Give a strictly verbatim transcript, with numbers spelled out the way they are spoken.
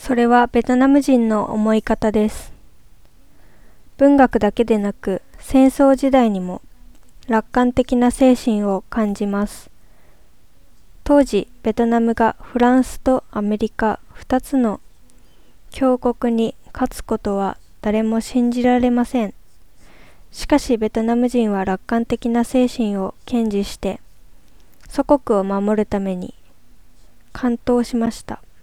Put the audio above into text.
それはベトナム人の思い方です。文学だけでなく、戦争時代にも楽観的な精神を感じます。当時、ベトナムがフランスとアメリカ二つの強国に勝つことは誰も信じられません。しかしベトナム人は楽観的な精神を堅持して、祖国を守るために完闘しました。